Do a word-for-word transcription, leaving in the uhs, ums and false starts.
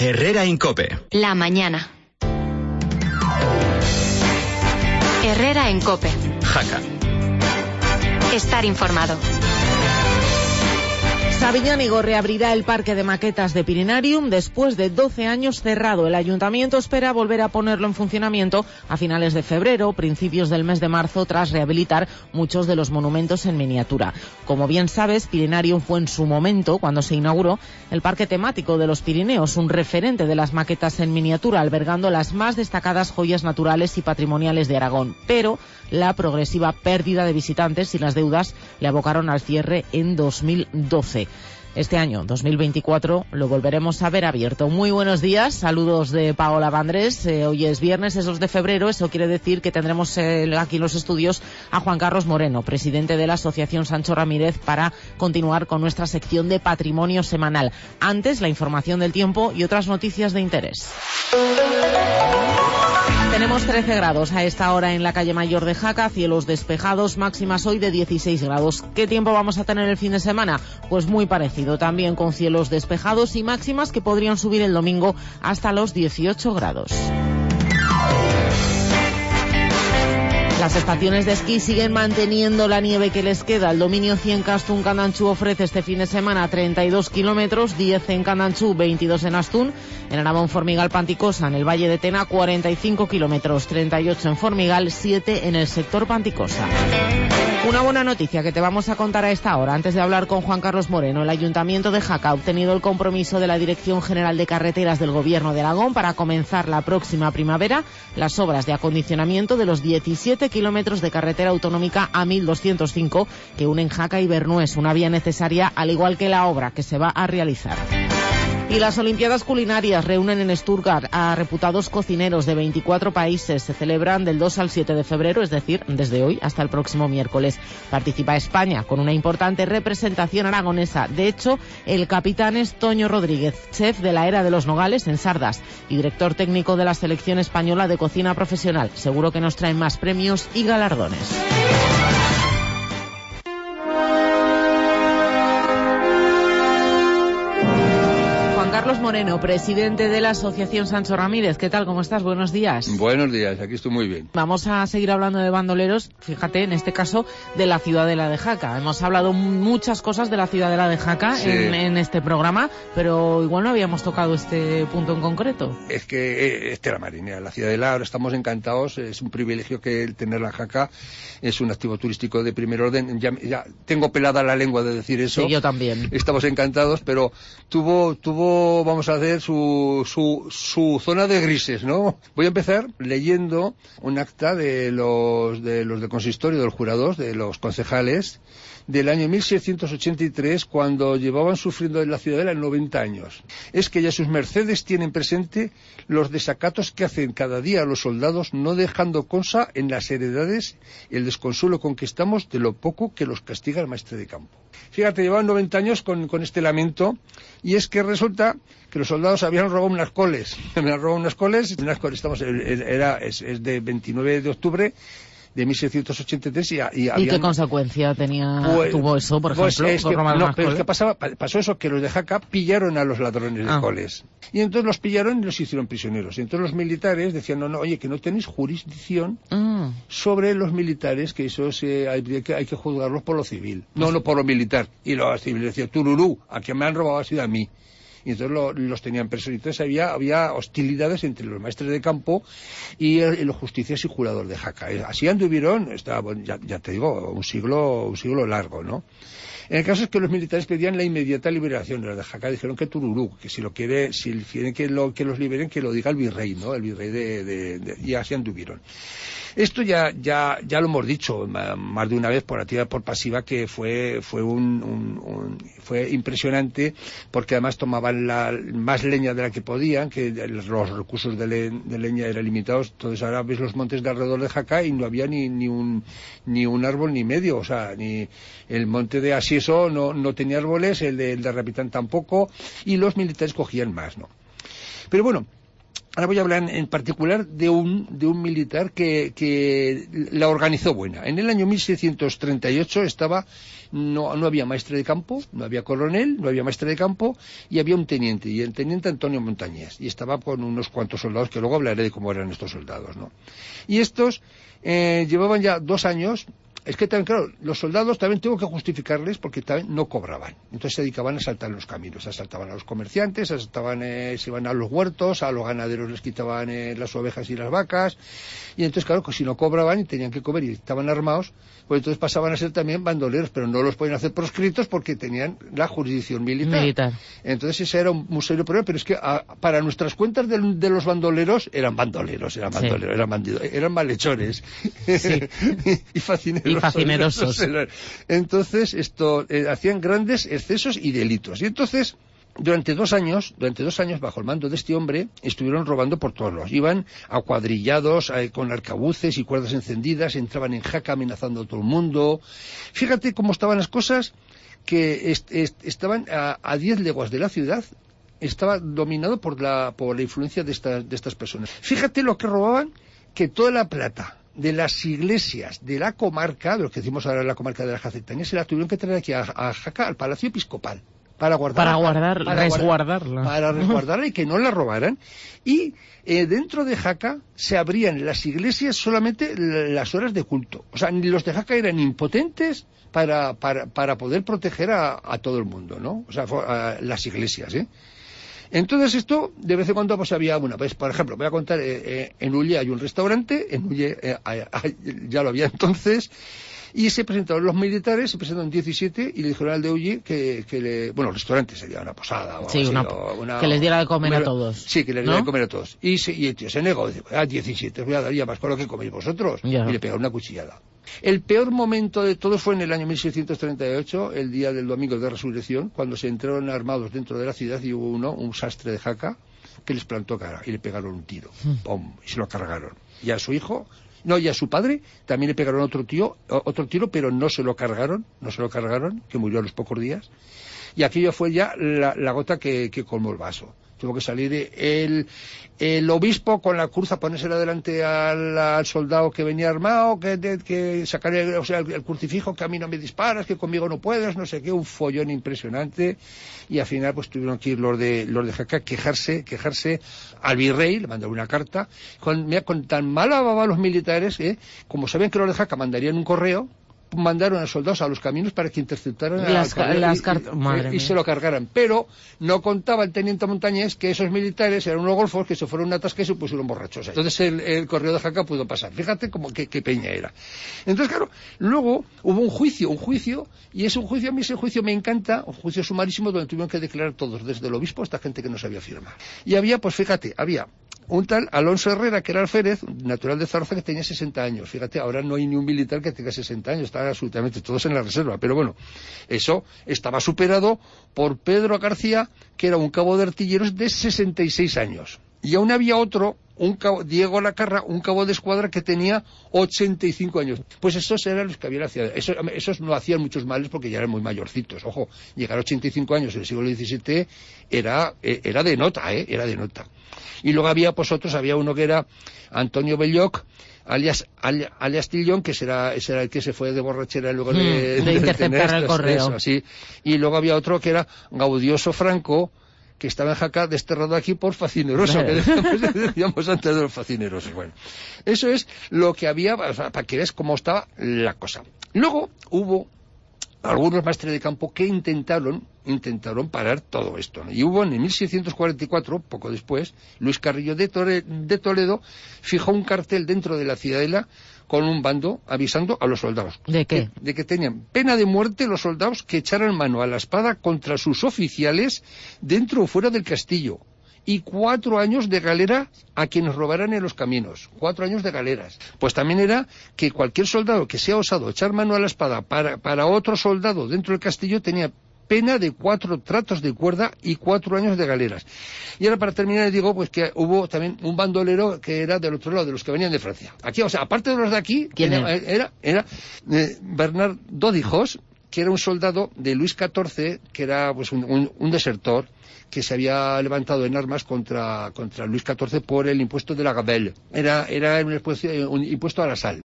Herrera Incope. La mañana. Herrera en Cope. Jaca. Estar informado. Sabiñánigo reabrirá el parque de maquetas de Pirinarium después de doce años cerrado. El ayuntamiento espera volver a ponerlo en funcionamiento a finales de febrero, principios del mes de marzo, tras rehabilitar muchos de los monumentos en miniatura. Como bien sabes, Pirinarium fue en su momento, cuando se inauguró, el parque temático de los Pirineos, un referente de las maquetas en miniatura, albergando las más destacadas joyas naturales y patrimoniales de Aragón. Pero la progresiva pérdida de visitantes y las deudas le abocaron al cierre en dos mil doce. Este año, dos mil veinticuatro, lo volveremos a ver abierto. Muy buenos días, saludos de Paola Vandrés. Eh, hoy es viernes, es dos de febrero, eso quiere decir que tendremos eh, aquí en los estudios a Juan Carlos Moreno, presidente de la Asociación Sancho Ramírez, para continuar con nuestra sección de patrimonio semanal. Antes, la información del tiempo y otras noticias de interés. Tenemos trece grados a esta hora en la calle Mayor de Jaca, cielos despejados, máximas hoy de dieciséis grados. ¿Qué tiempo vamos a tener el fin de semana? Pues muy parecido, también con cielos despejados y máximas que podrían subir el domingo hasta los dieciocho grados. Las estaciones de esquí siguen manteniendo la nieve que les queda. El dominio cien Castún Candanchú ofrece este fin de semana treinta y dos kilómetros, diez en Candanchú, veintidós en Astún. En Aragón, Formigal, Panticosa, en el Valle de Tena, cuarenta y cinco kilómetros, treinta y ocho en Formigal, siete en el sector Panticosa. Una buena noticia que te vamos a contar a esta hora. Antes de hablar con Juan Carlos Moreno, el Ayuntamiento de Jaca ha obtenido el compromiso de la Dirección General de Carreteras del Gobierno de Aragón para comenzar la próxima primavera las obras de acondicionamiento de los diecisiete kilómetros de carretera autonómica A mil doscientos cinco que unen Jaca y Bernués, una vía necesaria al igual que la obra que se va a realizar. Y las Olimpiadas Culinarias reúnen en Stuttgart a reputados cocineros de veinticuatro países. Se celebran del dos al siete de febrero, es decir, desde hoy hasta el próximo miércoles. Participa España con una importante representación aragonesa. De hecho, el capitán es Toño Rodríguez, chef de la Era de los Nogales en Sardas y director técnico de la selección española de cocina profesional. Seguro que nos traen más premios y galardones. Carlos Moreno, presidente de la Asociación Sancho Ramírez. ¿Qué tal? ¿Cómo estás? Buenos días. Buenos días, aquí estoy muy bien. Vamos a seguir hablando de bandoleros, fíjate, en este caso, de la Ciudadela de Jaca. Hemos hablado muchas cosas de la Ciudadela de Jaca sí. en, en este programa, pero igual no habíamos tocado este punto en concreto. Es que este era marinera, la Ciudadela, ahora estamos encantados, es un privilegio que el tenerla en Jaca, es un activo turístico de primer orden. Ya, ya tengo pelada la lengua de decir eso. Sí, yo también. Estamos encantados, pero tuvo, tuvo vamos a hacer su, su, su zona de grises, ¿no? Voy a empezar leyendo un acta de los, de los del consistorio, de los jurados, de los concejales, del año mil seiscientos ochenta y tres, cuando llevaban sufriendo en la Ciudadela noventa años. Es que ya sus mercedes tienen presente los desacatos que hacen cada día a los soldados, no dejando cosa en las heredades y el desconsuelo con que estamos de lo poco que los castiga el maestre de campo. Fíjate, llevaban noventa años con, con este lamento, y es que resulta que los soldados habían robado unas coles, habían robado unas coles, unas coles estamos, era, es, es de veintinueve de octubre de mil seiscientos ochenta y tres y, y, habían... ¿Y qué consecuencia tenía pues, tuvo eso, por ejemplo? Pues es que, no, pero es que coles? pasaba, pasó eso, que los de Jaca pillaron a los ladrones ah. de coles. Y entonces los pillaron y los hicieron prisioneros. Y entonces los militares decían, no, no, oye, que no tenéis jurisdicción ah. sobre los militares, que eso se, hay, que, hay que juzgarlos por lo civil, no, no por lo militar. Y los civiles decían, tururú, a quien me han robado ha sido a mí. Y entonces lo, los tenían presos. Y entonces había, había hostilidades entre los maestres de campo y, el, y los justicias y jurados de Jaca. Así anduvieron, estaba, bueno, ya, ya te digo, un siglo, un siglo largo, ¿no? En el caso es que los militares pedían la inmediata liberación. Los de Jaca dijeron que tururú, que si lo quiere, si quieren que, lo, que los liberen, que lo diga el virrey, ¿no? El virrey de, de, de y así anduvieron. Esto ya, ya, ya lo hemos dicho más de una vez por activa y por pasiva, que fue, fue un, un, un, fue impresionante, porque además tomaban la, más leña de la que podían, que los recursos de, le, de leña eran limitados. Entonces ahora ves los montes de alrededor de Jaca y no había ni, ni un, ni un árbol ni medio, o sea, ni el monte de Asieso no, no tenía árboles, el de, el de Rapitán tampoco, y los militares cogían más, ¿no? Pero bueno, Ahora voy a hablar en particular de un, de un militar que, que la organizó buena. En el año mil seiscientos treinta y ocho estaba, no, no había maestre de campo, no había coronel, no había maestre de campo, y había un teniente, y el teniente Antonio Montañés, y estaba con unos cuantos soldados, que luego hablaré de cómo eran estos soldados, ¿no? Y estos eh, llevaban ya dos años. Es que también, claro, los soldados también tengo que justificarles porque también no cobraban. Entonces se dedicaban a asaltar los caminos, asaltaban a los comerciantes, asaltaban, eh, se iban a los huertos, a los ganaderos les quitaban eh, las ovejas y las vacas. Y entonces, claro, pues si no cobraban y tenían que comer y estaban armados, pues entonces pasaban a ser también bandoleros, pero no los podían hacer proscritos porque tenían la jurisdicción militar. militar. Entonces ese era un, un serio problema, pero es que a, para nuestras cuentas de, de los bandoleros, eran bandoleros, eran bandoleros, sí. eran bandidos, eran malhechores. Sí. y, y fascineros. Y fascinerosos. Entonces, esto, eh, hacían grandes excesos y delitos. Y entonces, durante dos años, durante dos años, bajo el mando de este hombre, estuvieron robando por todos lados. Iban acuadrillados, eh, con arcabuces y cuerdas encendidas, entraban en Jaca amenazando a todo el mundo. Fíjate cómo estaban las cosas, que est est estaban a, a diez leguas de la ciudad, estaba dominado por la, por la influencia de, esta, de estas personas. Fíjate lo que robaban, que toda la plata de las iglesias de la comarca, de lo que decimos ahora la comarca de la Jacetania, se la tuvieron que traer aquí a, a Jaca, al Palacio Episcopal, para guardar, para guardar, para resguardarla, para resguardarla y que no la robaran. Y eh, dentro de Jaca se abrían las iglesias solamente las horas de culto. O sea, los de Jaca eran impotentes para, para, para poder proteger a, a todo el mundo, ¿no? O sea, a las iglesias, ¿eh? Entonces esto, de vez en cuando, pues había una, pues por ejemplo, voy a contar, eh, eh, en Ullé hay un restaurante, en Ullé eh, eh, ya lo había entonces, y se presentaron los militares, se presentaron diecisiete, y le dijeron al de Ullé que, que le, bueno, el restaurante sería una posada, o sí, algo una, así, o una, que les diera de comer una, a todos. Sí, que les ¿no? diera de comer a todos. Y, se, y el tío se negó, dice, ah, diecisiete, os voy a dar ya más con lo que coméis vosotros, ya. Y le pegaron una cuchillada. El peor momento de todo fue en el año mil seiscientos treinta y ocho, el día del domingo de resurrección, cuando se entraron armados dentro de la ciudad y hubo uno, un sastre de Jaca, que les plantó cara y le pegaron un tiro, ¡pum!, y se lo cargaron. Y a su hijo, no, y a su padre también le pegaron otro tío, otro tiro, pero no se lo cargaron, no se lo cargaron, que murió a los pocos días. Y aquello fue ya la, la gota que, que colmó el vaso. Tuvo que salir el, el obispo con la cruz a ponérsela delante al, al soldado que venía armado, que, de, que sacaré, o sea, el, el crucifijo, que a mí no me disparas, que conmigo no puedes, no sé qué, un follón impresionante. Y al final pues tuvieron que ir los de, los de Jaca quejarse, quejarse al virrey, le mandaron una carta, con, mira, con tan mala baba los militares, eh, como sabían que los de Jaca mandarían un correo, mandaron a soldados a los caminos para que interceptaran las, al las y, y, y se lo cargaran, pero no contaba el teniente Montañés que esos militares eran unos golfos que se fueron a atasque y se pusieron borrachos. Entonces el, el correo de Jaca pudo pasar. Fíjate como que, que peña era. Entonces, claro, luego hubo un juicio, un juicio, y ese juicio, a mí ese juicio me encanta, un juicio sumarísimo donde tuvieron que declarar todos, desde el obispo hasta gente que no sabía firmar. Y había, pues fíjate, había un tal Alonso Herrera, que era alférez, natural de Zaragoza, que tenía sesenta años. Fíjate, ahora no hay ni un militar que tenga sesenta años, están absolutamente todos en la reserva. Pero bueno, eso estaba superado por Pedro García, que era un cabo de artilleros de sesenta y seis años. Y aún había otro, un cabo, Diego Lacarra, un cabo de escuadra que tenía ochenta y cinco años. Pues esos eran los que había en la ciudad. Esos, esos no hacían muchos males porque ya eran muy mayorcitos. Ojo, llegar a ochenta y cinco años en el siglo diecisiete era, era de nota, ¿eh? Era de nota. Y luego había, pues otros, había uno que era Antonio Belloc, alias, alias, alias Tillón, que será, ese era el que se fue de borrachera luego mm, de, de, de interceptar el correo. Eso, así. Y luego había otro que era Gaudioso Franco, que estaba en Jaca desterrado aquí por facineroso, que decíamos, decíamos antes de los facinerosos. Bueno, eso es lo que había, para que veas cómo estaba la cosa. Luego hubo algunos maestres de campo que intentaron intentaron parar todo esto, ¿no? Y hubo en mil seiscientos cuarenta y cuatro, poco después, Luis Carrillo de, Tore, de Toledo fijó un cartel dentro de la ciudadela con un bando avisando a los soldados. ¿De qué? De, de que tenían pena de muerte los soldados que echaran mano a la espada contra sus oficiales dentro o fuera del castillo. Y cuatro años de galera a quienes robaran en los caminos. Cuatro años de galeras. Pues también era que cualquier soldado que sea osado echar mano a la espada para, para otro soldado dentro del castillo tenía pena de cuatro tratos de cuerda y cuatro años de galeras. Y ahora para terminar digo pues que hubo también un bandolero que era del otro lado, de los que venían de Francia. Aquí, o sea, aparte de los de aquí, ¿quién era? Era, era eh, Bernard Dodijos, que era un soldado de Luis catorce, que era pues un, un, un desertor, que se había levantado en armas contra, contra Luis catorce por el impuesto de la gabelle. Era, era un, un impuesto a la sal.